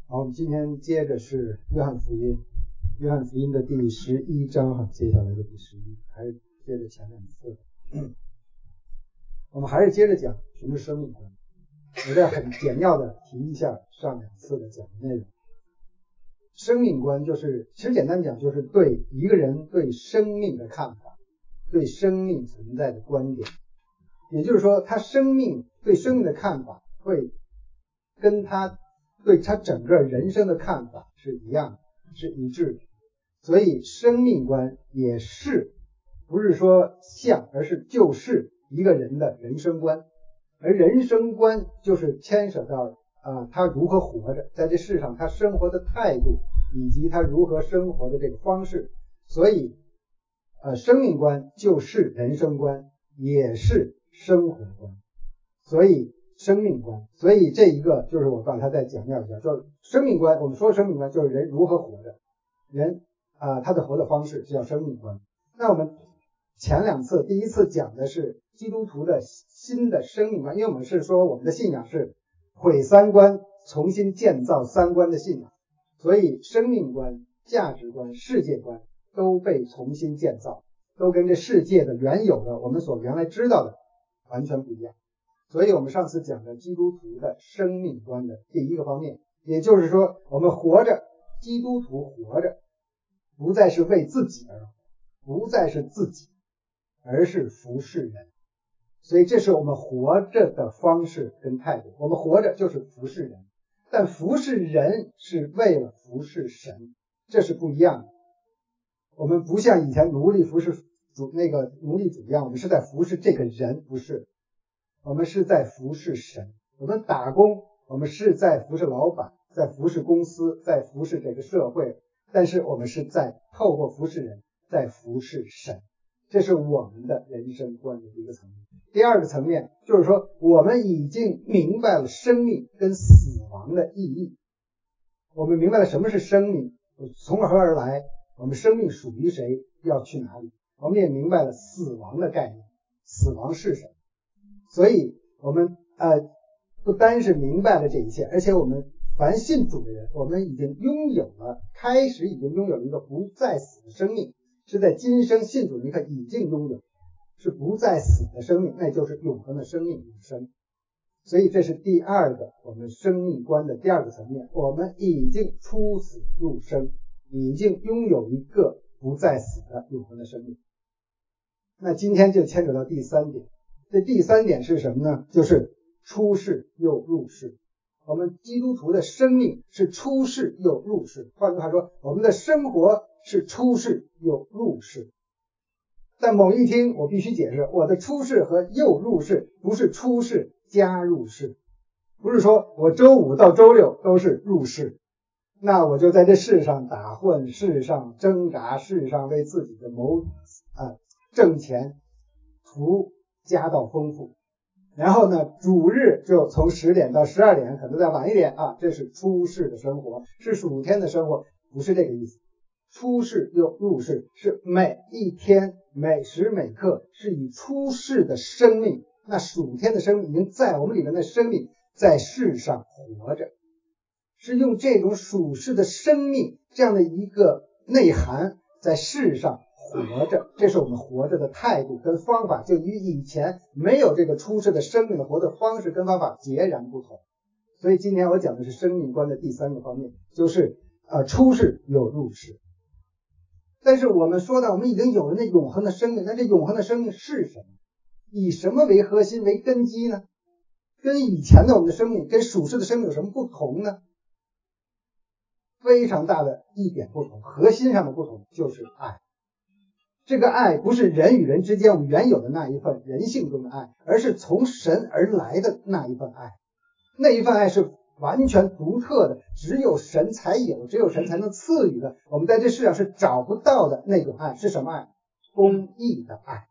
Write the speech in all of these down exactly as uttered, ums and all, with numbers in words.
好，我们今天接着是约翰福音，约翰福音的第十一章哈，接下来的第十一，还是接着前两次。嗯、我们还是接着讲什么是生命观。我再很简要的提一下上两次的讲的内容。生命观就是，其实简单讲就是对一个人对生命的看法，对生命存在的观点。也就是说，他生命对生命的看法会跟他对他整个人生的看法是一样的，是一致的。所以生命观也是不是说像，而是就是一个人的人生观。而人生观就是牵扯到啊、呃，他如何活着，在这世上他生活的态度，以及他如何生活的这个方式。所以呃，生命观就是人生观，也是生活观。所以生命观，所以这一个就是我刚才在讲要讲，说生命观，我们说生命观就是人如何活着，人啊、呃、他的活的方式叫生命观。那我们前两次，第一次讲的是基督徒的新的生命观，因为我们是说我们的信仰是毁三观，重新建造三观的信仰，所以生命观、价值观、世界观都被重新建造，都跟这世界的原有的我们所原来知道的完全不一样。所以我们上次讲的基督徒的生命观的第一个方面，也就是说我们活着，基督徒活着不再是为自己而活，不再是自己，而是服侍人。所以这是我们活着的方式跟态度。我们活着就是服侍人，但服侍人是为了服侍神，这是不一样的。我们不像以前奴隶服侍主那个奴隶主一样，我们是在服侍这个人，不是，我们是在服侍神。我们打工，我们是在服侍老板，在服侍公司，在服侍这个社会，但是我们是在透过服侍人，在服侍神。这是我们的人生观的一个层面。第二个层面就是说，我们已经明白了生命跟死亡的意义。我们明白了什么是生命，从何而来，我们生命属于谁，要去哪里。我们也明白了死亡的概念，死亡是什么。所以我们呃不单是明白了这一切，而且我们凡信主的人，我们已经拥有了，开始已经拥有了一个不再死的生命，是在今生信主的一刻已经拥有，是不再死的生命，那就是永恒的生命永生。所以这是第二个我们生命观的第二个层面，我们已经出死入生，已经拥有一个不再死的永恒的生命。那今天就牵扯到第三点，这第三点是什么呢？就是出世又入世。我们基督徒的生命是出世又入世，换句话说，我们的生活是出世又入世。但某一听我必须解释，我的出世和又入世不是出世加入世，不是说我周五到周六都是入世，那我就在这世上打混，世上挣扎，世上为自己的谋啊挣钱图家道丰富，然后呢主日就从十点到十二点，可能再晚一点啊，这是出世的生活，是属天的生活，不是这个意思。出世又入世是每一天每时每刻是以出世的生命，那属天的生命已经在我们里面的生命在世上活着，是用这种属世的生命这样的一个内涵在世上活着，这是我们活着的态度跟方法，就与以前没有这个出世的生命的活的方式跟方法截然不同。所以今天我讲的是生命观的第三个方面，就是呃出世又入世。但是我们说到我们已经有了那永恒的生命，那这永恒的生命是什么？以什么为核心为根基呢？跟以前的我们的生命跟属世的生命有什么不同呢？非常大的一点不同，核心上的不同就是爱。这个爱不是人与人之间我们原有的那一份人性中的爱，而是从神而来的那一份爱。那一份爱是完全独特的，只有神才有，只有神才能赐予的，我们在这世上是找不到的那种爱。是什么爱？公义的爱。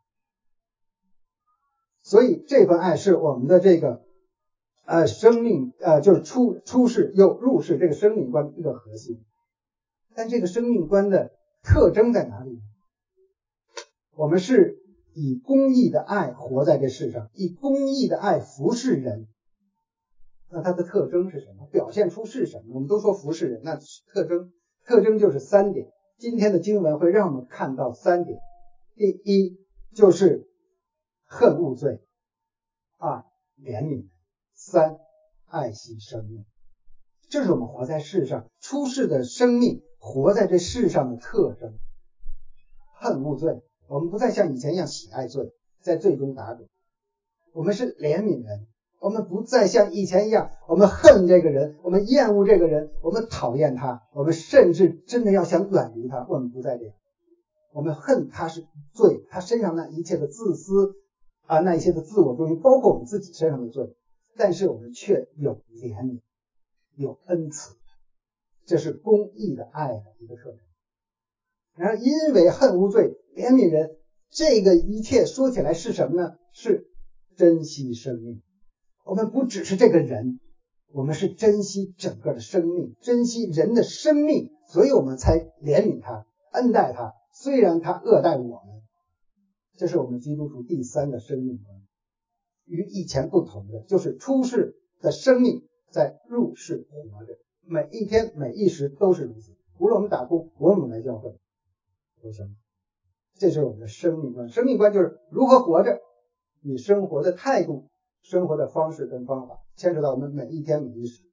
所以这份爱是我们的这个呃生命呃就是出出世又入世这个生命观一个核心。但这个生命观的特征在哪里？我们是以公义的爱活在这世上，以公义的爱服侍人。 那它的特征是什么？表现出是什么？我们都说服侍人，那特征特征就是三点。今天的经文会让我们看到三点。第一就是恨恶罪，二怜悯，三爱惜生命。这是我们活在世上出世的生命活在这世上的特征。恨恶罪，我们不再像以前一样喜爱罪，在罪中打滚。我们是怜悯人，我们不再像以前一样，我们恨这个人，我们厌恶这个人，我们讨厌他，我们甚至真的要想远离他。我们不再这样，我们恨他是罪，他身上那一切的自私啊，那一些的自我中心，包括我们自己身上的罪，但是我们却有怜悯，有恩慈，这是公义的爱的一个特征。然后因为恨无罪，怜悯人，这个一切说起来是什么呢？是珍惜生命。我们不只是这个人，我们是珍惜整个的生命，珍惜人的生命，所以我们才怜悯他，恩待他，虽然他恶待我们。这是我们基督徒第三个生命观，与以前不同的就是出世的生命在入世活着，每一天每一时都是如此，无论我们打工，无论我们来教会都相同。这是我们的生命观。生命观就是如何活着，你生活的态度，生活的方式跟方法，牵扯到我们每一天每一时。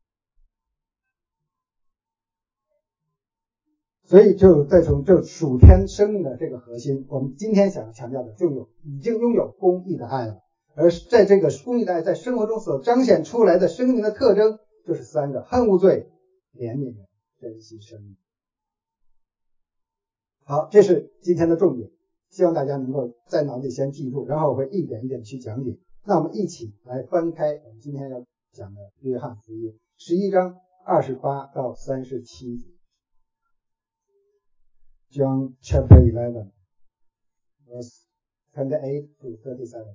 所以就再从这属天生命的这个核心，我们今天想强调的就有已经拥有公义的爱了。而在这个公义的爱在生活中所彰显出来的生命的特征就是三个：恨恶罪、怜悯人、珍惜生命。好，这是今天的重点，希望大家能够在脑子里先记住，然后我会一点一点去讲解。那我们一起来翻开我们今天要讲的约翰福音十一章二十八到三十七节。John chapter eleven, verse twenty-eight to thirty-seven.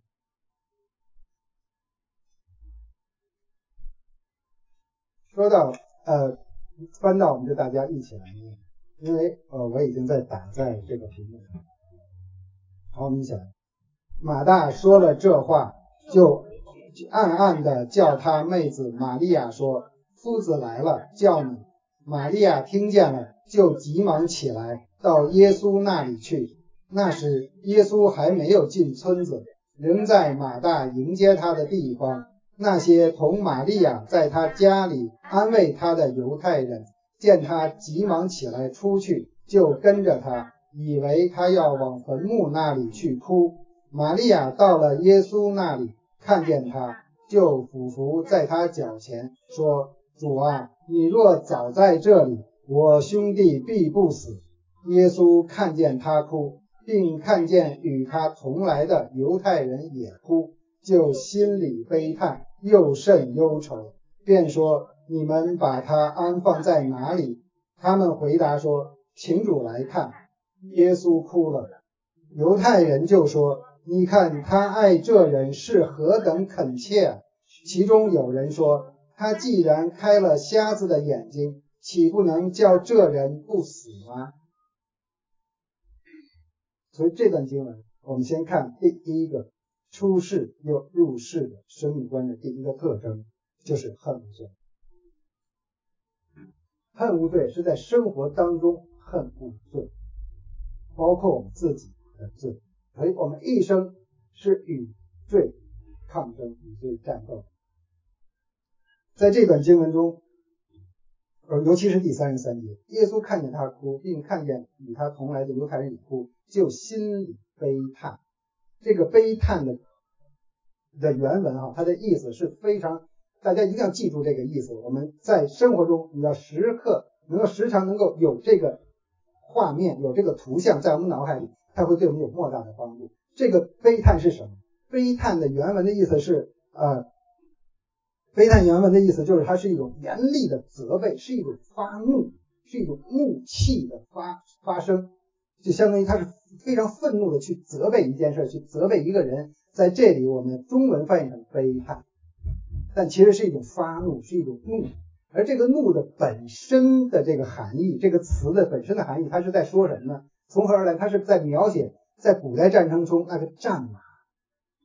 说到呃，翻到我们就大家一起来念，因为呃我已经在打在这个屏幕上。好，我们一起来。马大说了这话，就暗暗的叫他妹子玛利亚说：“夫子来了，叫你。”玛利亚听见了，就急忙起来，到耶稣那里去。那时耶稣还没有进村子，仍在马大迎接他的地方。那些同玛利亚在他家里安慰他的犹太人，见他急忙起来出去，就跟着他，以为他要往坟墓那里去哭。玛利亚到了耶稣那里，看见他，就俯伏在他脚前，说：“主啊，你若早在这里，我兄弟必不死。”耶稣看见他哭，并看见与他同来的犹太人也哭，就心里悲叹，又甚忧愁，便说：“你们把他安放在哪里？”他们回答说：“请主来看。”耶稣哭了。犹太人就说：“你看他爱这人是何等恳切。”其中有人说：“他既然开了瞎子的眼睛，岂不能叫这人不死吗？”所以这段经文我们先看第一个出世又入世的生命观的第一个特征，就是恨无罪。恨无罪是在生活当中恨无罪，包括我们自己的罪，所以我们一生是与罪抗争，与罪战斗。在这段经文中，尤其是第三十三节，耶稣看见他哭，并看见与他同来的犹太人也哭，就心里悲叹。这个悲叹的的原文啊，它的意思是非常，大家一定要记住这个意思。我们在生活中，你要时刻能够时常能够有这个画面，有这个图像在我们脑海里，它会对我们有莫大的帮助。这个悲叹是什么？悲叹的原文的意思是呃。悲叹原文的意思就是它是一种严厉的责备，是一种发怒，是一种怒气的发发生，就相当于它是非常愤怒的去责备一件事，去责备一个人。在这里我们中文翻译成悲叹，但其实是一种发怒，是一种怒。而这个怒的本身的这个含义，这个词的本身的含义，它是在说什么呢？从何而来？它是在描写在古代战争中那个战马，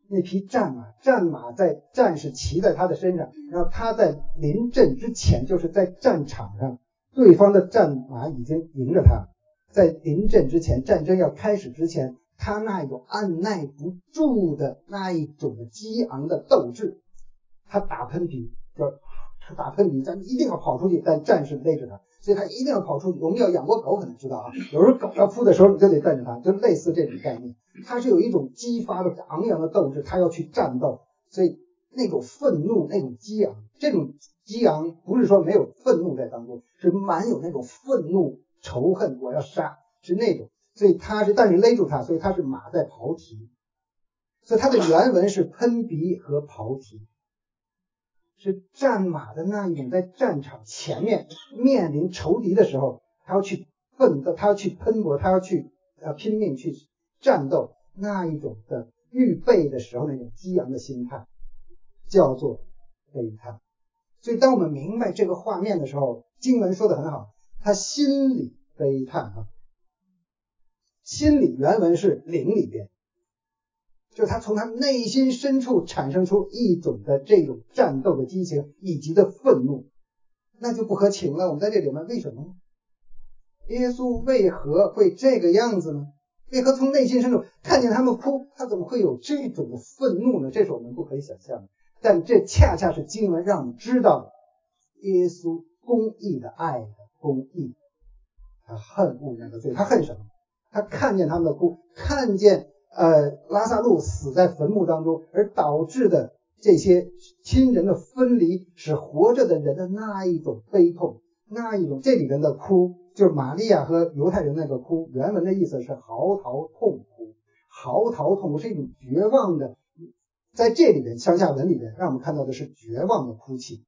那匹战马，战马在战士骑在他的身上，然后他在临阵之前，就是在战场上，对方的战马已经迎着他，在临阵之前，战争要开始之前，他那一种按耐不住的那一种的激昂的斗志，他打喷嚏，就他打喷嚏，咱一定要跑出去，但战士勒着他，所以他一定要跑出去。我们要养过狗可能知道啊，有时候狗要扑的时候，你就得瞪着它，就类似这种概念。他是有一种激发的昂扬的斗志，他要去战斗，所以那种愤怒，那种激昂，这种激昂不是说没有愤怒在当中，是满有那种愤怒、仇恨，我要杀，是那种。所以他是，但是勒住他，所以他是马在刨蹄，所以他的原文是喷鼻和刨蹄，是战马的那一种在战场前面面临仇敌的时候，他要去奋斗，他要去喷搏，他要去呃拼命去战斗，那一种的预备的时候那种激昂的心态，叫做悲叹。所以当我们明白这个画面的时候，经文说得很好，他心里悲叹啊，心里原文是灵里边，就是他从他内心深处产生出一种的这种战斗的激情以及的愤怒，那就不合情了。我们在这里面为什么呢？耶稣为何会这个样子呢？为何从内心深处看见他们哭，他怎么会有这种的愤怒呢？这是我们不可以想象的，但这恰恰是经文让我们知道耶稣公义的爱的公义。他恨恶那个罪，他恨什么？他看见他们的哭，看见呃拉撒路死在坟墓当中，而导致的这些亲人的分离，使活着的人的那一种悲痛，那一种这里面的哭，就是玛利亚和犹太人那个哭，原文的意思是嚎啕痛哭，嚎啕痛哭是一种绝望的，在这里边上下文里边让我们看到的是绝望的哭泣。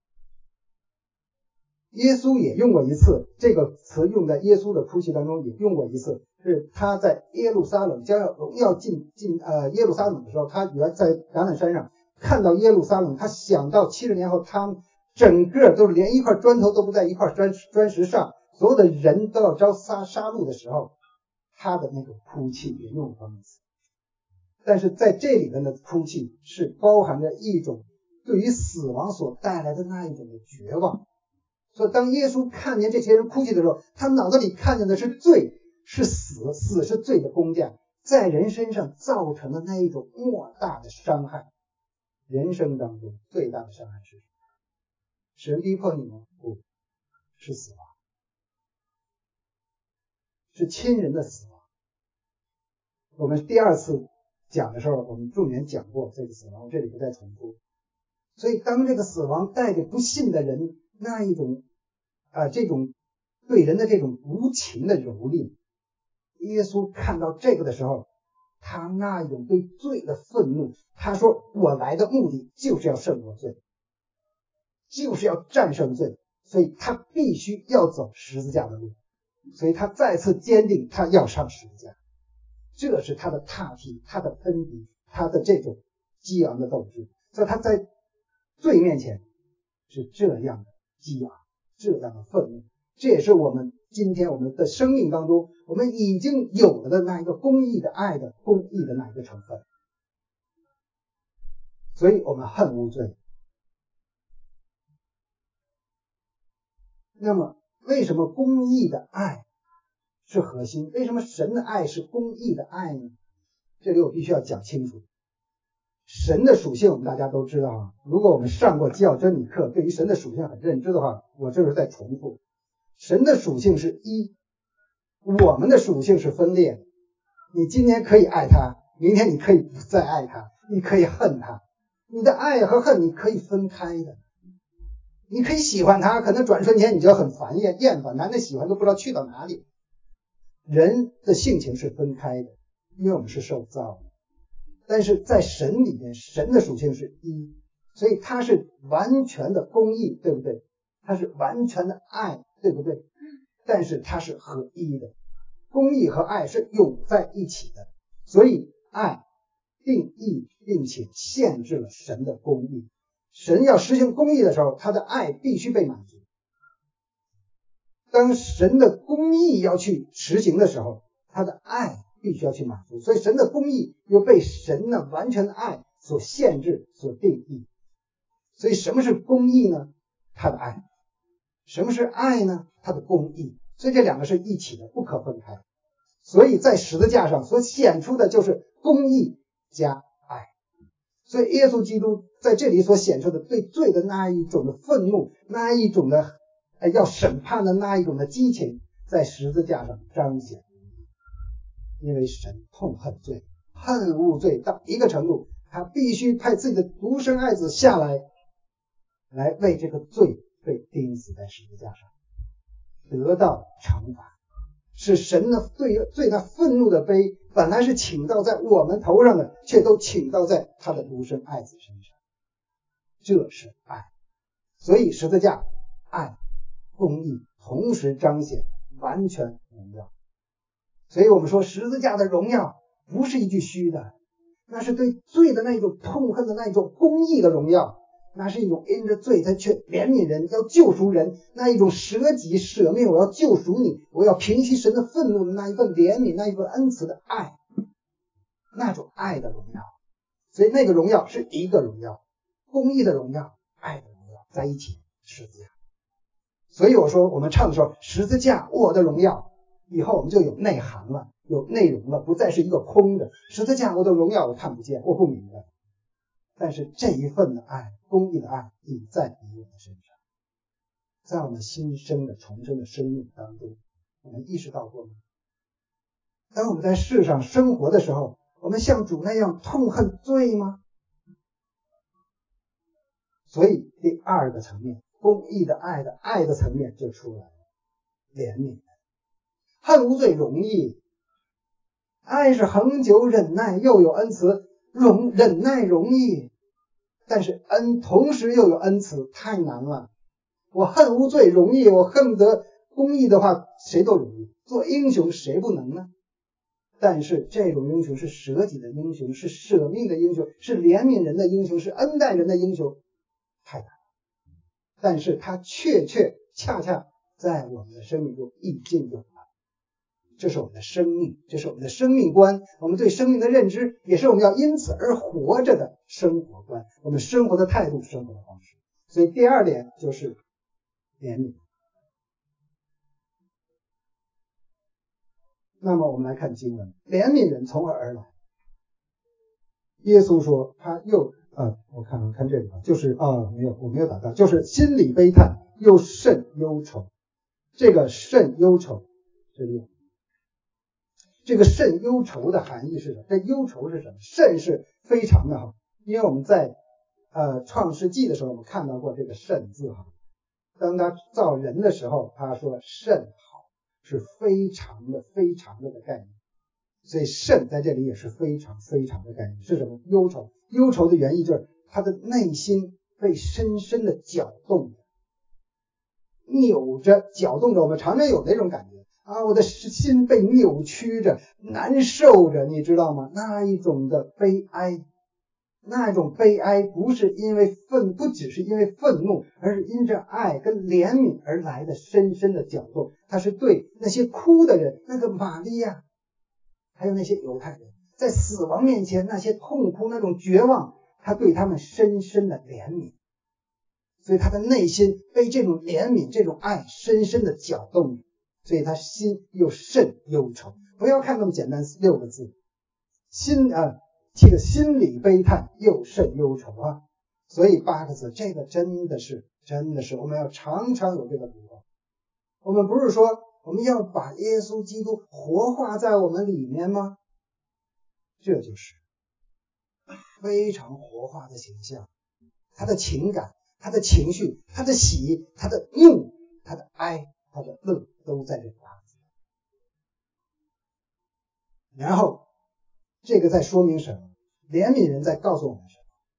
耶稣也用过一次，这个词用在耶稣的哭泣当中也用过一次，是他在耶路撒冷将要荣耀进进呃耶路撒冷的时候，他原在橄榄山上看到耶路撒冷，他想到七十年后他们整个都是连一块砖头都不在一块砖砖石上，所有的人都要遭杀杀戮的时候，他的那种哭泣也用过一次。但是在这里面的哭泣是包含着一种对于死亡所带来的那一种的绝望。所以当耶稣看见这些人哭泣的时候，他脑子里看见的是罪，是死，死是罪的工价，在人身上造成的那一种莫大的伤害。人生当中最大的伤害是什么？神逼迫你吗？不，是死亡，是亲人的死亡。我们第二次讲的时候，我们重点讲过这个死亡，我这里不再重复。所以当这个死亡带给不信的人那一种啊、呃，这种对人的这种无情的蹂躏，耶稣看到这个的时候，他那一种对罪的愤怒，他说我来的目的就是要胜过罪，就是要战胜罪，所以他必须要走十字架的路，所以他再次坚定他要上十字架，这是他的踏蹄，他的喷鼻，他的这种激昂的斗志。所以他在罪面前是这样的激昂，这样的愤怒，这也是我们今天我们的生命当中我们已经有了的那一个公义的爱的公义的那一个成分。所以我们恨无罪。那么为什么公义的爱是核心？为什么神的爱是公义的爱呢？这里我必须要讲清楚。神的属性我们大家都知道啊，如果我们上过基要真理课，对于神的属性很认知的话，我这是在重复。神的属性是一，我们的属性是分裂。你今天可以爱他，明天你可以不再爱他，你可以恨他，你的爱和恨你可以分开的。你可以喜欢他，可能转瞬间你就很烦厌厌烦，男的喜欢都不知道去到哪里。人的性情是分开的，因为我们是受造的。但是在神里面，神的属性是一，所以他是完全的公义，对不对？他是完全的爱，对不对？但是他是合一的，公义和爱是永在一起的，所以爱定义并且限制了神的公义。神要实行公义的时候，他的爱必须被满足。当神的公义要去实行的时候，他的爱必须要去满足，所以神的公义又被神的完全的爱所限制、所定义。所以什么是公义呢？他的爱。什么是爱呢？他的公义。所以这两个是一起的，不可分开。所以在十字架上所显出的就是公义加爱。所以耶稣基督在这里所显出的对罪的那一种的愤怒，那一种的要审判的那一种的激情，在十字架上彰显。因为神痛恨罪，恨恶罪到一个程度，他必须派自己的独生爱子下来，来为这个罪被钉死在十字架上，得到惩罚。使神的对罪那愤怒的悲本来是倾倒在我们头上的，却都倾倒在他的独生爱子身上。这是爱。所以十字架、爱、公义同时彰显，完全荣耀。所以我们说十字架的荣耀不是一句虚的，那是对罪的那种痛恨的那种公义的荣耀，那是一种因着罪他却怜悯人，要救赎人，那一种舍己舍命，我要救赎你，我要平息神的愤怒的那一份怜悯，那一份恩慈的爱，那种爱的荣耀。所以那个荣耀是一个荣耀，公义的荣耀，爱的荣耀在一起，十字架。所以我说我们唱的时候，十字架我的荣耀，以后我们就有内涵了，有内容了，不再是一个空的。十字架我的荣耀我看不见，我不明白，但是这一份的爱，公义的爱已在你我的身上，在我们新生的重生的生命当中，我们意识到过吗？当我们在世上生活的时候，我们像主那样痛恨罪吗？所以第二个层面，公义的爱的爱的层面就出来了，怜悯。恨无罪容易，爱是恒久忍耐，又有恩慈，容忍耐容易，但是恩同时又有恩慈，太难了。我恨无罪容易，我恨不得公义的话谁都容易，做英雄谁不能呢？但是这种英雄是舍己的英雄，是舍命的英雄，是怜悯人的英雄，是恩待人的英雄，太难了。但是他确确恰恰在我们的生命中已经有了。这是我们的生命，这是我们的生命观，我们对生命的认知，也是我们要因此而活着的生活观，我们生活的态度，生活的方式。所以第二点就是怜悯。那么我们来看经文，怜悯人从何而来？耶稣说他又啊，我看看看这里吧，就是啊，没有，我没有打到，就是心里悲叹，又甚忧愁。这个甚忧愁，这里有这个甚忧愁的含义是什么？这忧愁是什么？甚是非常的哈，因为我们在呃创世纪的时候，我们看到过这个甚字哈。当他造人的时候，他说甚好，是非常的非常的的概念。所以甚在这里也是非常非常的概念，是什么？忧愁。忧愁的原意就是他的内心被深深的搅动，扭着搅动着。我们常常有那种感觉啊，我的心被扭曲着，难受着，你知道吗？那一种的悲哀，那种悲哀不是因为愤，不只是因为愤怒，而是因着爱跟怜悯而来的深深的搅动。它是对那些哭的人，那个玛利亚，还有那些犹太人，在死亡面前那些痛哭，那种绝望，他对他们深深的怜悯。所以他的内心被这种怜悯，这种爱深深的搅动，所以他心又甚忧愁。不要看那么简单六个字，心啊，这个心里悲叹又甚忧愁啊。所以八个字，这个真的是真的是我们要常常有这个读法。我们不是说我们要把耶稣基督活化在我们里面吗？这就是非常活化的形象，他的情感，他的情绪，他的喜，他的怒，他的哀，他的乐，都在这里。然后这个在说明什么？怜悯人在告诉我们什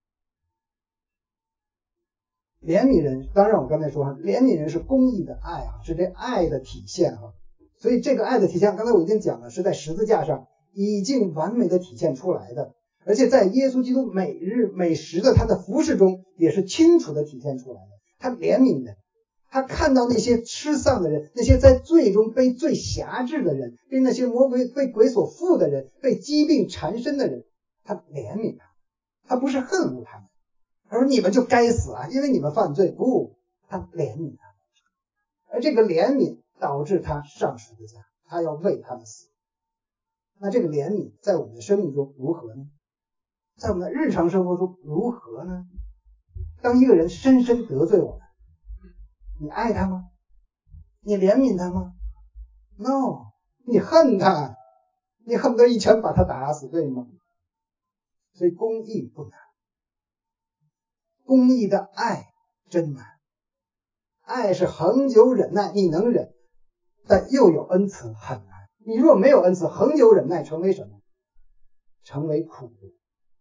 么？怜悯人，当然我刚才说怜悯人是公义的爱啊，是这爱的体现啊。所以这个爱的体现，刚才我已经讲了，是在十字架上已经完美的体现出来的，而且在耶稣基督每日每时的他的服事中也是清楚的体现出来的。他怜悯人，他看到那些失丧的人，那些在罪中被罪辖制的人，被那些魔鬼被鬼所附的人，被疾病缠身的人，他怜悯他， 他不是恨恶他们，他说你们就该死啊，因为你们犯罪。不，他怜悯他们，而这个怜悯导致他上十字架，他要为他们死。那这个怜悯在我们的生命中如何呢？在我们的日常生活中如何呢？当一个人深深得罪我们，你爱他吗？你怜悯他吗？ No， 你恨他，你恨不得一拳把他打死，对吗？所以公义不难，公义的爱真难。爱是恒久忍耐，你能忍，但又有恩慈，很难。你若没有恩慈，恒久忍耐成为什么？成为苦毒，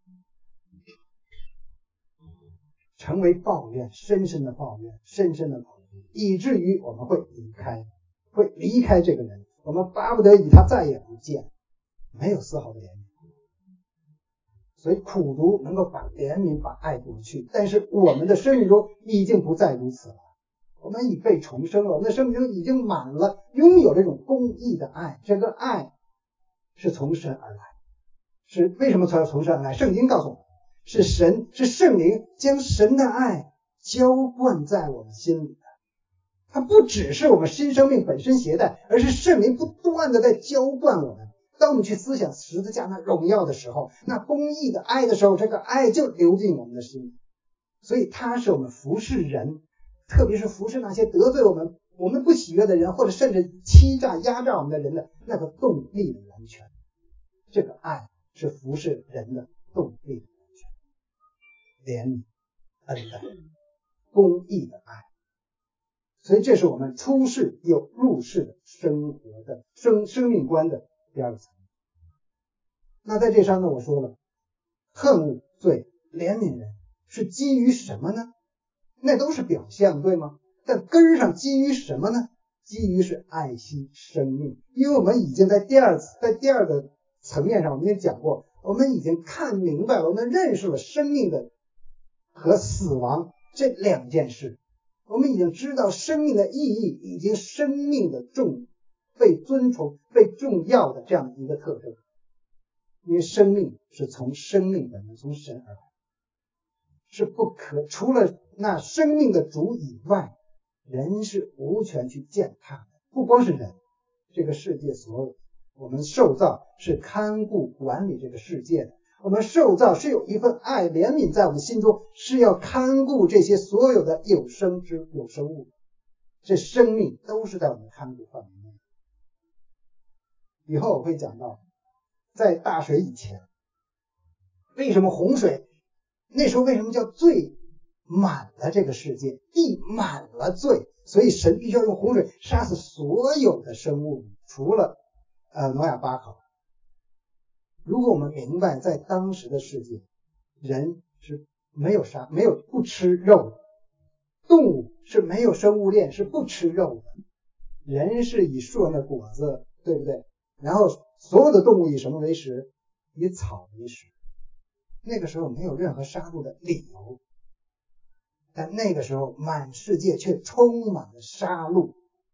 成为抱怨，深深的抱怨，深深的苦毒，以至于我们会离开，会离开这个人，我们巴不得与他再也不见，没有丝毫的怜悯。所以苦毒能够把怜悯把爱夺去，但是我们的生命中已经不再如此了，我们已被重生了，我们的生命中已经满了，拥有这种公义的爱。这个爱是从神而来，是为什么才从神而来？圣经告诉我们，是神，是圣灵将神的爱浇灌在我们心里的。它不只是我们新生命本身携带，而是圣灵不断的在浇灌我们。当我们去思想十字架那荣耀的时候，那公义的爱的时候，这个爱就流进我们的心里。所以它是我们服侍人，特别是服侍那些得罪我们我们不喜悦的人，或者甚至欺诈压榨我们的人的那个动力的源泉。这个爱是服侍人的动力的源泉，怜悯、恩待、公义的爱。所以这是我们出世有入世的生活的生生命观的第二个层面。那在这上呢，我说了，恨恶、罪、怜悯人是基于什么呢？那都是表象，对吗？但根上基于什么呢？基于是爱惜生命。因为我们已经在第二次在第二个层面上，我们已经讲过，我们已经看明白了，我们认识了生命的和死亡这两件事。我们已经知道生命的意义，以及生命的重被尊崇、被重要的这样一个特征。因为生命是从生命本身，从神而来，是不可除了那生命的主以外，人是无权去践踏的。不光是人，这个世界所有，我们受造是看顾管理这个世界的。我们受造是有一份爱怜悯在我们心中，是要看顾这些所有的有生之有生物，这生命都是在我们看顾范围内。以后我会讲到，在大水以前，为什么洪水那时候为什么叫罪满了这个世界，地满了罪，所以神必须要用洪水杀死所有的生物，除了呃挪亚八口。如果我们明白在当时的世界，人是没有杀没有不吃肉的，动物是没有生物链，是不吃肉的，人是以树上的果子，对不对？然后所有的动物以什么为食？以草为食。那个时候没有任何杀戮的理由，但那个时候满世界却充满了杀戮。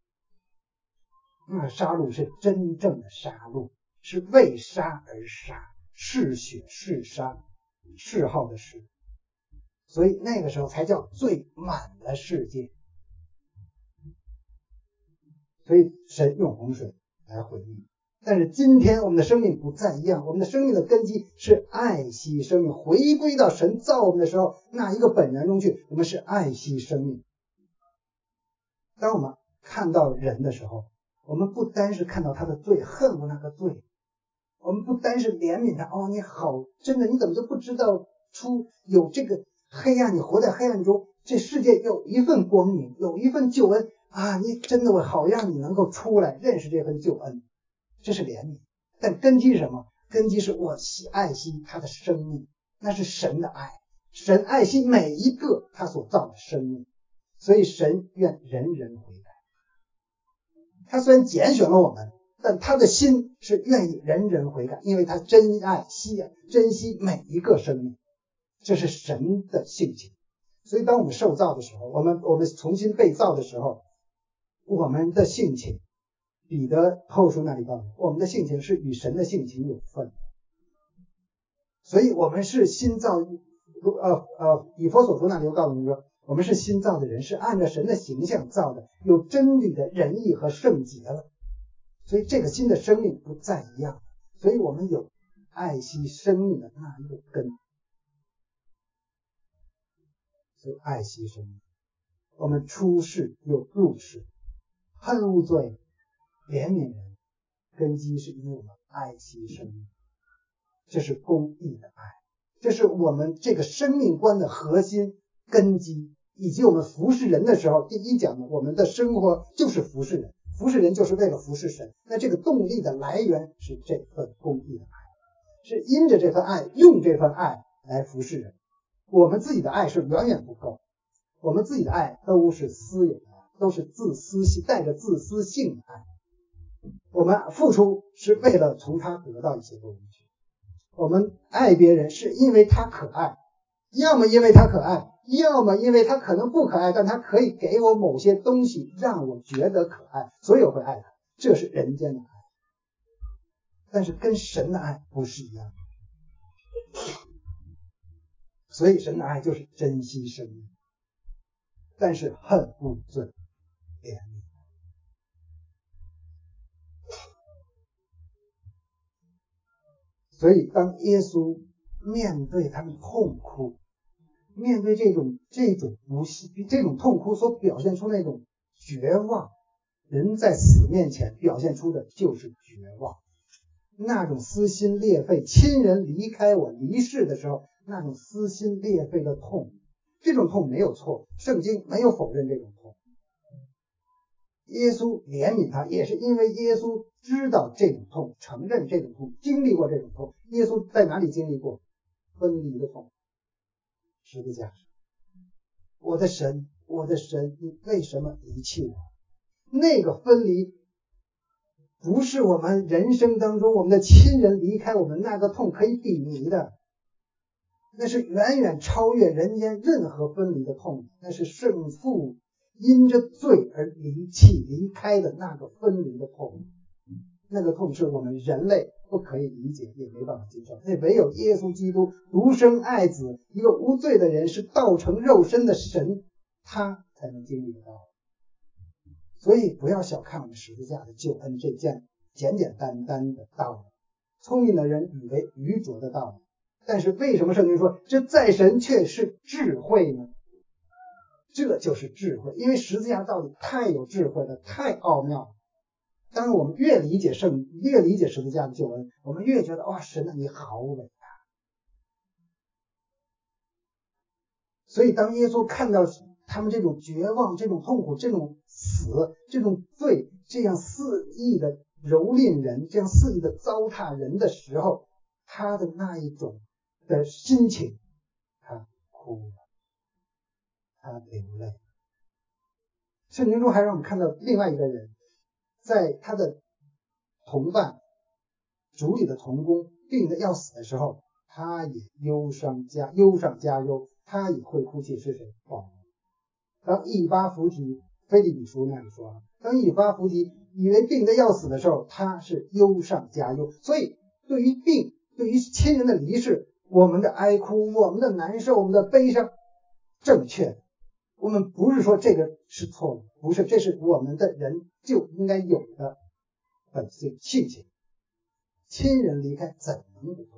那杀戮是真正的杀戮，是为杀而杀，嗜血嗜杀，嗜好的嗜，所以那个时候才叫罪满了世界。所以神用洪水来毁灭。但是今天我们的生命不再一样，我们的生命的根基是爱惜生命，回归到神造我们的时候那一个本源中去，我们是爱惜生命。当我们看到人的时候，我们不单是看到他的罪，恨恶那个罪，我们不单是怜悯他，哦，你好，真的，你怎么就不知道出有这个黑暗，你活在黑暗中，这世界有一份光明，有一份救恩啊！你真的我好让你能够出来认识这份救恩，这是怜悯。但根基是什么？根基是我爱惜他的生命，那是神的爱，神爱惜每一个他所造的生命，所以神愿人人悔改。他虽然拣选了我们，但他的心是愿意人人悔改，因为他真爱惜珍惜每一个生命，这是神的性情。所以当我们受造的时候，我们我们重新被造的时候，我们的性情，彼得后书那里告诉我们的性情是与神的性情有分， 所以我们是新造，呃呃，以弗所书那里又告诉我们说，我们是新造的人，是按照神的形象造的，有真理的仁义和圣洁了。所以这个新的生命不再一样，所以我们有爱惜生命的那一个根，所以爱惜生命。我们出世又入世，恨恶罪，怜悯人，根基是因为我们爱惜生命，这是公义的爱，这是我们这个生命观的核心根基，以及我们服侍人的时候，第一讲呢，我们的生活就是服侍人，服侍人就是为了服侍神，那这个动力的来源是这份公义的爱，是因着这份爱，用这份爱来服侍人。我们自己的爱是远远不够，我们自己的爱都是私有的爱，都是自私性，带着自私性的爱。我们付出是为了从他得到一些东西，我们爱别人是因为他可爱，要么因为他可爱，要么因为他可能不可爱，但他可以给我某些东西让我觉得可爱，所以我会爱他，这是人间的爱。但是跟神的爱不是一样的，所以神的爱就是珍惜生命，但是恨恶罪，怜悯。所以当耶稣面对他们痛哭，面对这种这种不这种痛哭所表现出那种绝望，人在死面前表现出的就是绝望，那种撕心裂肺，亲人离开我离世的时候那种撕心裂肺的痛，这种痛没有错，圣经没有否认这种痛。耶稣怜悯他，也是因为耶稣知道这种痛，承认这种痛，经历过这种痛。耶稣在哪里经历过分离的痛？十字架上，我的神，我的神，你为什么离弃我？那个分离不是我们人生当中我们的亲人离开我们那个痛可以比拟的，那是远远超越人间任何分离的痛，那是圣父因着罪而离弃离开的那个分离的痛，那个痛是我们人类不可以理解也没办法接受，那唯有耶稣基督独生爱子，一个无罪的人，是道成肉身的神，他才能经历得到。所以不要小看我们十字架的救恩这件简简单单的道理，聪明的人以为愚拙的道理，但是为什么圣经说这在神却是智慧呢？这就是智慧，因为十字架道理太有智慧了，太奥妙了。当我们越理解圣越理解十字架的救恩，我们越觉得哇，神啊，你好伟大。所以当耶稣看到他们这种绝望，这种痛苦，这种死，这种罪，这样肆意的蹂躏人，这样肆意的糟蹋人的时候，他的那一种的心情，他哭了，他流泪。圣经中还让我们看到另外一个人，在他的同伴主里的同工病得要死的时候，他也忧伤加忧上加忧，他也会哭泣。是谁？保罗。当以巴弗提，腓立比书那里说，当以巴弗提以为病得要死的时候，他是忧上加忧。所以对于病，对于亲人的离世，我们的哀哭，我们的难受，我们的悲伤，正确的。我们不是说这个是错误，不是，这是我们的人就应该有的本性性情。亲人离开怎能不痛？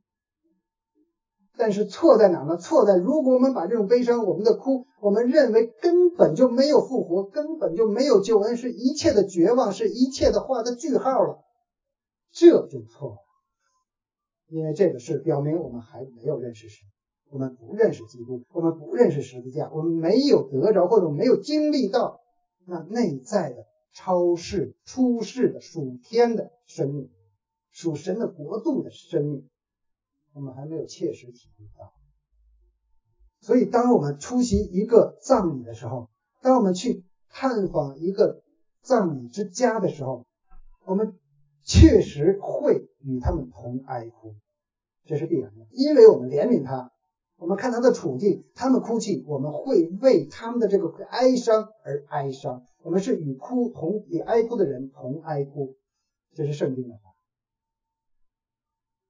但是错在哪呢？错在如果我们把这种悲伤，我们的哭，我们认为根本就没有复活，根本就没有救恩，是一切的绝望，是一切的画的句号了，这就错了。因为这个是表明我们还没有认识神，我们不认识基督，我们不认识十字架，我们没有得着或者没有经历到那内在的超世出世的属天的生命，属神的国度的生命，我们还没有切实体会到。所以当我们出席一个葬礼的时候，当我们去探访一个葬礼之家的时候，我们确实会与他们同哀哭，这是必然的，因为我们怜悯他，我们看他的处境，他们哭泣，我们会为他们的这个哀伤而哀伤，我们是与哭同与哀哭的人同哀哭，这是圣经的话。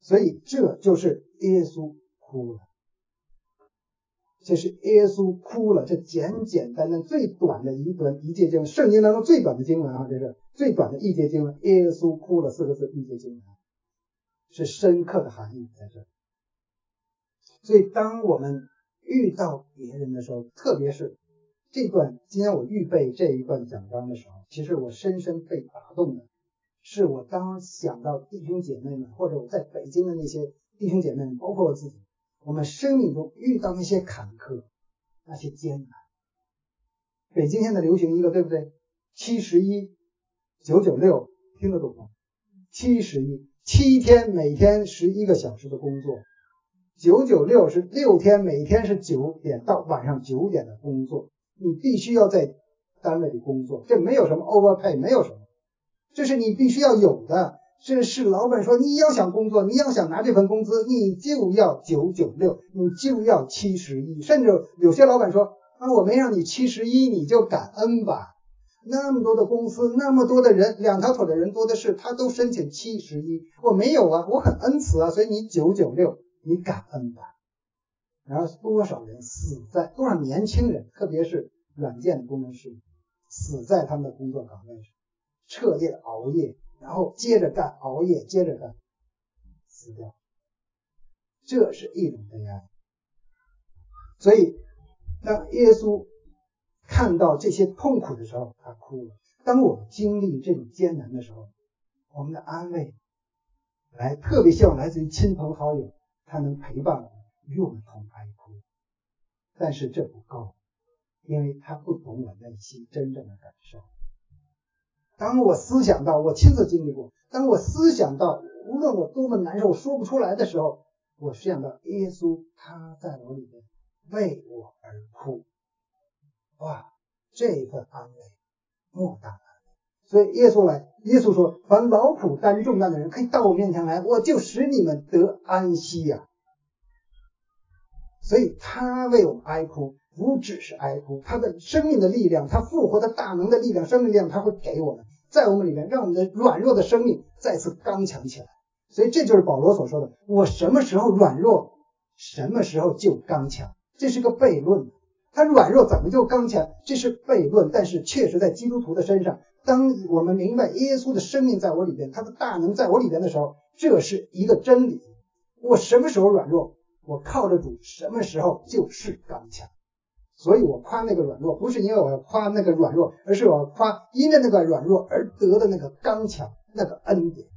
所以这就是耶稣哭了，这是耶稣哭了。这简简单单最短的一段一节经文，圣经当中最短的经文啊，这是最短的一节经文，耶稣哭了四个字，一节经文是深刻的含义在这。所以当我们遇到别人的时候，特别是这段今天我预备这一段讲章的时候，其实我深深被打动的是，我当想到弟兄姐妹们，或者我在北京的那些弟兄姐妹们，包括我自己，我们生命中遇到那些坎坷，那些艰难。北京现在流行一个，对不对？七十一九九六，听得懂吗？七十一七天每天十一个小时的工作，九九六是六天每天是九点到晚上九点的工作，你必须要在单位里工作，这没有什么 overpay， 没有什么，这是你必须要有的。这是老板说你要想工作，你要想拿这份工资，你就要九九六，你就要七十一。甚至有些老板说啊，我没让你七十一，你就感恩吧。那么多的公司，那么多的人，两条腿的人多的是，他都申请七十一，我没有啊，我很恩慈啊，所以你九九六，你感恩吧。然后多少人死在，多少年轻人，特别是软件工程师，死在他们的工作岗位上，彻夜熬夜，然后接着干，熬夜接着干，死掉。这是一种悲哀。所以当耶稣看到这些痛苦的时候，他哭了。当我们经历这种艰难的时候，我们的安慰来特别希望来自于亲朋好友，他能陪伴我们，与我们同哀哭。但是这不够，因为他不懂我内心真正的感受。当我思想到，我亲自经历过，当我思想到无论我多么难受，我说不出来的时候，我思想到耶稣他在我里面为我而哭。哇，这份安慰莫大安慰。所以耶稣来，耶稣说，凡劳苦担重担的人可以到我面前来，我就使你们得安息呀、啊。所以他为我们哀哭，不只是哀哭，他的生命的力量，他复活的大能的力量，生命力量他会给我们，在我们里面让我们的软弱的生命再次刚强起来。所以这就是保罗所说的，我什么时候软弱，什么时候就刚强。这是个悖论，他软弱怎么就刚强？这是悖论，但是确实在基督徒的身上，当我们明白耶稣的生命在我里边，他的大能在我里边的时候，这是一个真理。我什么时候软弱，我靠着主，什么时候就是刚强。所以我夸那个软弱，不是因为我要夸那个软弱，而是我要夸因为那个软弱而得的那个刚强，那个恩典。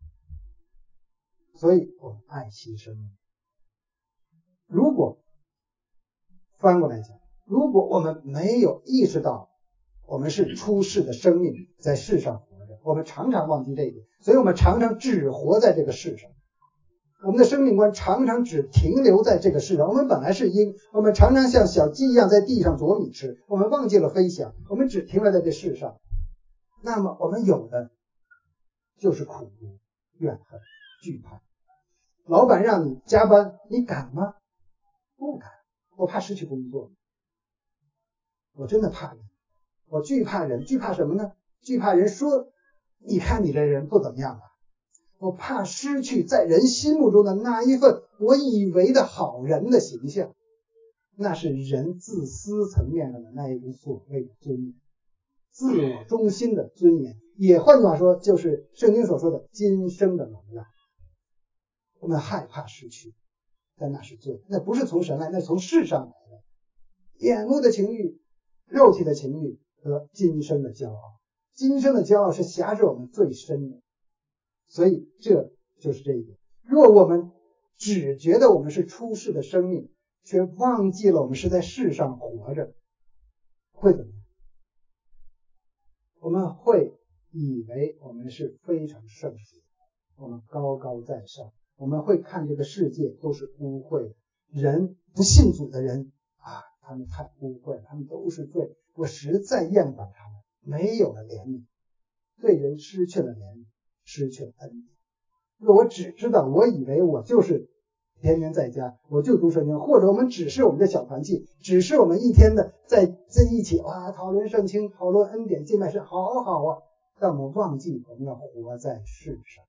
所以我们爱惜生命。如果翻过来讲，如果我们没有意识到我们是出世的生命，在世上活着，我们常常忘记这一点，所以我们常常只活在这个世上，我们的生命观常常只停留在这个世上。我们本来是鹰，我们常常像小鸡一样在地上啄米吃，我们忘记了飞翔，我们只停留在这世上。那么我们有的就是苦毒、怨恨、惧怕。老板让你加班，你敢吗？不敢，我怕失去工作，我真的怕人，我惧怕人，惧怕什么呢？惧怕人说你看你这人不怎么样吧。我怕失去在人心目中的那一份我以为的好人的形象，那是人自私层面上的那一种所谓的尊严，自我中心的尊严，也换句话说就是圣经所说的今生的荣耀。我们害怕失去，但那是罪，那不是从神来，那是从世上来的。眼目的情欲、肉体的情欲和今生的骄傲，今生的骄傲是辖制我们最深的。所以这就是这一点。如果我们只觉得我们是出世的生命，却忘记了我们是在世上活着，会怎么样？我们会以为我们是非常圣洁，我们高高在上，我们会看这个世界都是污秽的，人不信主的人啊，他们太污秽了，他们都是罪，我实在厌烦他们，没有了怜悯，对人失去了怜悯，失去了恩典。如果我只知道，我以为我就是天天在家，我就读圣经，或者我们只是我们的小团契，只是我们一天的在在一起哇讨论圣经，讨论恩典敬拜是好好啊，但我们忘记我们要活在世上，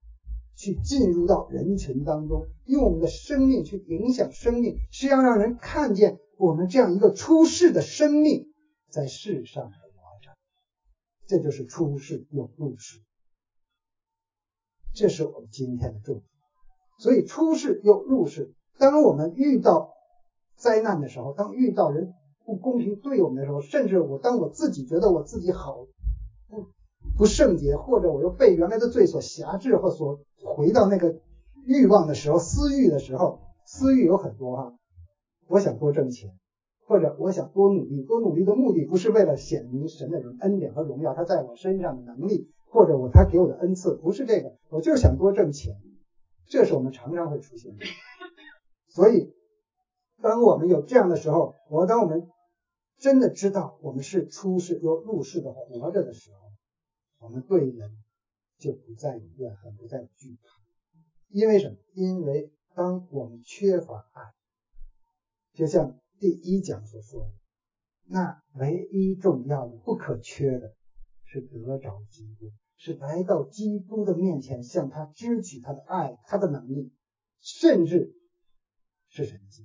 去进入到人群当中，用我们的生命去影响生命，是要让人看见我们这样一个出世的生命在世上活着。这就是出世又入世，这是我们今天的重点。所以出世又入世，当我们遇到灾难的时候，当遇到人不公平对我们的时候，甚至我当我自己觉得我自己好不不圣洁，或者我又被原来的罪所辖制，或所回到那个欲望的时候，私欲的时候，私欲有很多哈，我想多挣钱，或者我想多努力，多努力的目的不是为了显明神的恩典和荣耀他在我身上的能力，或者我他给我的恩赐，不是这个，我就是想多挣钱，这是我们常常会出现的。所以当我们有这样的时候，我当我们真的知道我们是出世又入世的活着的时候，我们对人就不再有怨恨，不再有惧怕。因为什么？因为当我们缺乏爱，就像第一讲所说的，那唯一重要的不可缺的是得着基督，是来到基督的面前，向他支取他的爱，他的能力，甚至是神迹。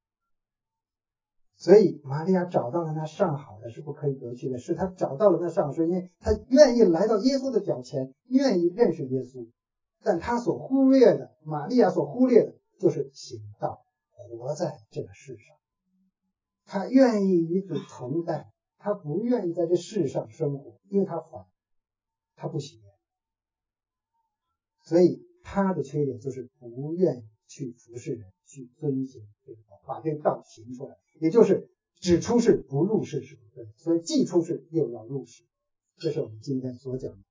所以玛利亚找到了那上好的是不可以得去的，是她找到了那上好，是因为她愿意来到耶稣的脚前，愿意认识耶稣。但她所忽略的，玛利亚所忽略的就是行道，活在这个世上。她愿意与主同在，她不愿意在这世上生活，因为她烦，她不喜悦。所以她的缺点就是不愿意去服侍人，去遵行这个道，把这个道行出来，也就是只出世不入世是不对的，所以既出世又要入世，这是我们今天所讲的。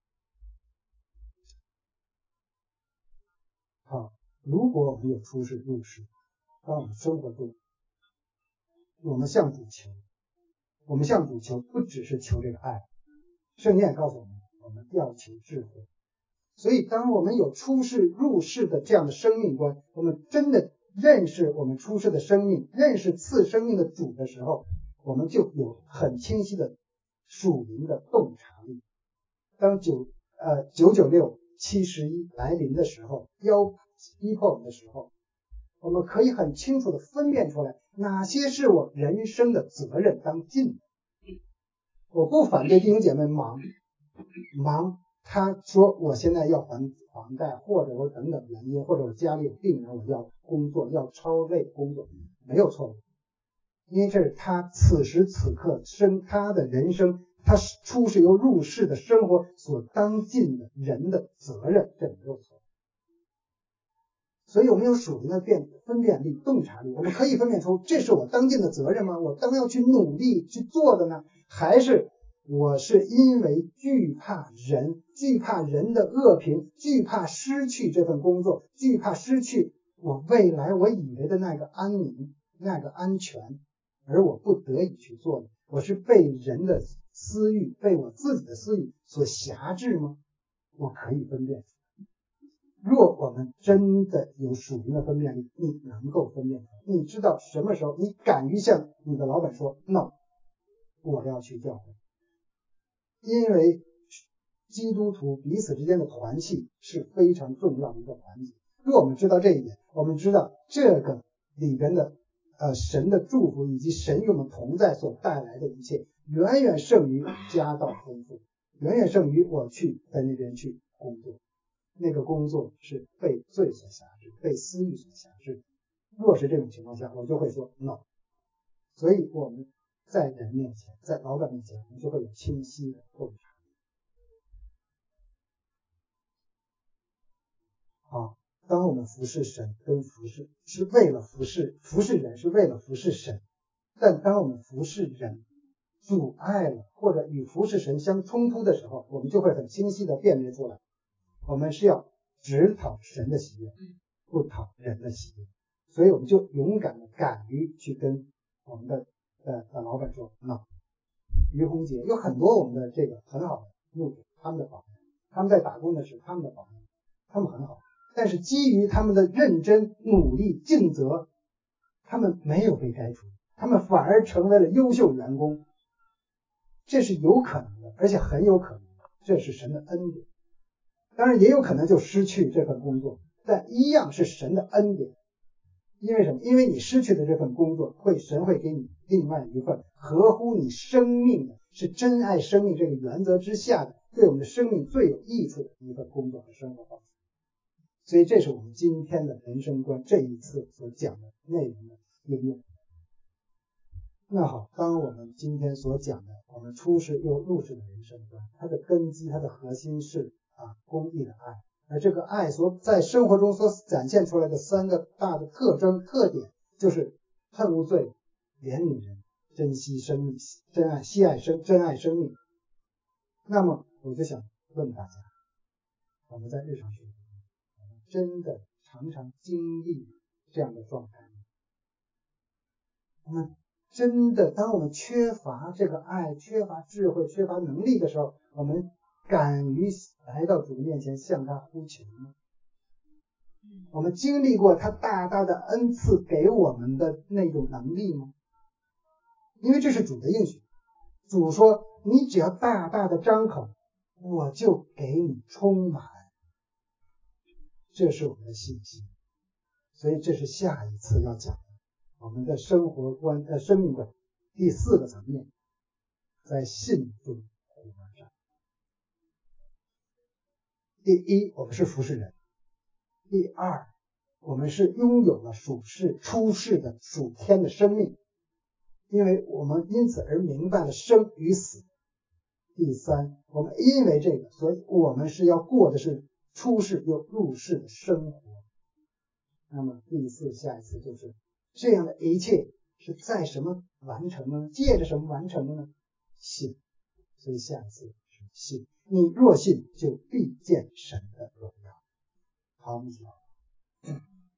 好，如果我们有出世入世，当我们生活中，我们向主求，我们向主求不只是求这个爱，圣经也告诉我们，我们要求智慧。所以当我们有出世入世的这样的生命观，我们真的认识我们出世的生命，认识赐生命的主的时候，我们就有很清晰的属灵的洞察力。当九呃九九六七十一来临的时候，要逼迫我们的时候，我们可以很清楚的分辨出来哪些是我人生的责任当尽的。我不反对弟兄姐妹忙忙，他说我现在要还房贷，或者我等等原因，或者我家里有病人，我要工作，要超累的工作，没有错误，因为这是他此时此刻生他的人生，他出世又入世的生活所当尽的人的责任，这没有错。所以我们有属灵的辨分辨力、洞察力，我们可以分辨出这是我当尽的责任吗？我当要去努力去做的呢，还是我是因为惧怕人，惧怕人的恶评，惧怕失去这份工作，惧怕失去我未来我以为的那个安宁、那个安全，而我不得已去做的，我是被人的私欲，被我自己的私欲所辖制吗？我可以分辨。若我们真的有属灵的分辨力，你能够分辨，你知道什么时候你敢于向你的老板说 no， 我要去教会。因为基督徒彼此之间的团契是非常重要的一个环节。若我们知道这一点，我们知道这个里边的呃神的祝福以及神与我们同在所带来的一切，远远胜于家道丰富，远远胜于我去在那边去工作。那个工作是被罪所辖制，被私欲所辖制。若是这种情况下，我就会说 no。 所以我们在人面前，在老板面前，我们就会有清晰的洞察。好，当我们服侍神跟服侍是为了服侍服侍人，是为了服侍神，但当我们服侍人阻碍了或者与服侍神相冲突的时候，我们就会很清晰的辨别出来，我们是要只讨神的喜悦，不讨人的喜悦。所以我们就勇敢的敢于去跟我们的呃的老板说 no。 于洪杰有很多我们的这个很好的牧者，他们的榜样，他们在打工的时候他们的榜样，他们很好，但是基于他们的认真努力尽责，他们没有被开除，他们反而成为了优秀员工。这是有可能的，而且很有可能的，这是神的恩典。 当然也有可能就失去这份工作，但一样是神的恩典。因为什么？因为你失去的这份工作，会神会给你另外一份合乎你生命的，是真爱生命这个原则之下的，对我们的生命最有益处的一份工作和生活方式。所以这是我们今天的人生观这一次所讲的内容的应用。那好，当我们今天所讲的我们出世又入世的人生观，它的根基，它的核心是啊公义的爱，而这个爱所在生活中所展现出来的三个大的特征特点，就是恨恶罪、怜悯人、珍惜生命、真爱惜爱生真爱生命。那么我就想问大家，我们在日常生活中，我们真的常常经历这样的状态吗？我们真的当我们缺乏这个爱、缺乏智慧、缺乏能力的时候，我们敢于来到主面前向他呼求吗？我们经历过他大大的恩赐给我们的那种能力吗？因为这是主的应许，主说你只要大大的张口，我就给你充满。这是我们的信心。所以这是下一次要讲的我们的生活观呃生命的第四个层面，在信中活着。第一，我们是服侍人；第二，我们是拥有了属世出世的属天的生命，因为我们因此而明白了生与死。第三，我们因为这个，所以我们是要过的是出世又入世的生活。那么第四，下一次就是这样的一切是在什么完成呢？借着什么完成的呢？信。所以下一次是信。你若信，就必见神的荣耀。好，我们一起来。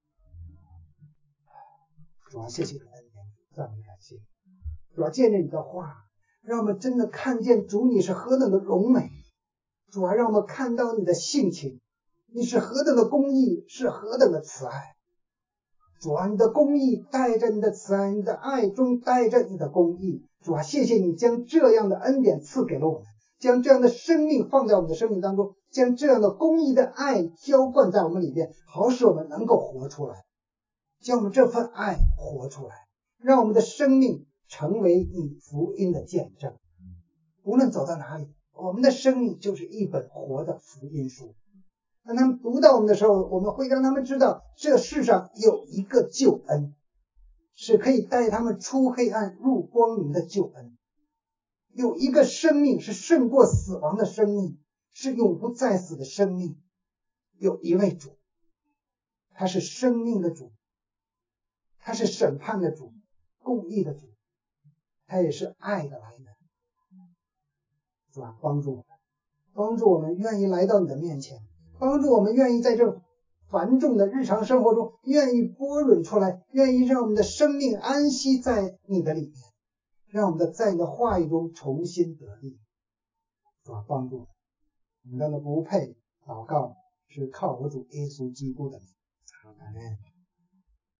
主要谢谢你的恩典，赞美感谢。主要见着你的话，让我们真的看见主你是何等的荣美。主要让我们看到你的性情，你是何等的公义，是何等的慈爱。主啊，你的公义带着你的慈爱，你的爱中带着你的公义。主啊，谢谢你将这样的恩典赐给了我们，将这样的生命放在我们的生命当中，将这样的公义的爱浇灌在我们里面，好使我们能够活出来，将我们这份爱活出来，让我们的生命成为你福音的见证。无论走到哪里，我们的生命就是一本活的福音书。当他们读到我们的时候，我们会让他们知道这世上有一个救恩，是可以带他们出黑暗入光明的救恩。有一个生命是胜过死亡的生命，是永不再死的生命。有一位主，他是生命的主，他是审判的主，公义的主，他也是爱的来源。主啊，帮助我们，帮助我们愿意来到你的面前，帮助我们愿意在这繁重的日常生活中愿意播润出来，愿意让我们的生命安息在你的里面，让我们的在你的话语中重新得力。主啊，帮助我们，我们的不配祷告是靠我主耶稣基督的名。阿们。